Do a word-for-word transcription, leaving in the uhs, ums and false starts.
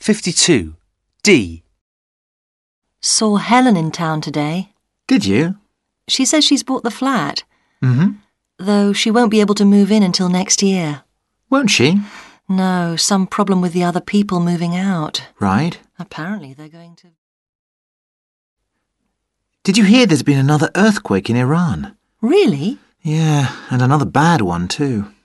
fifty-two. D. Saw Helen in town today. Did you? She says she's bought the flat. Mm-hmm. Though she won't be able to move in until next year. Won't she? No, some problem with the other people moving out. Right. Apparently they're going to... Did you hear there's been another earthquake in Iran? Really? Yeah, and another bad one too.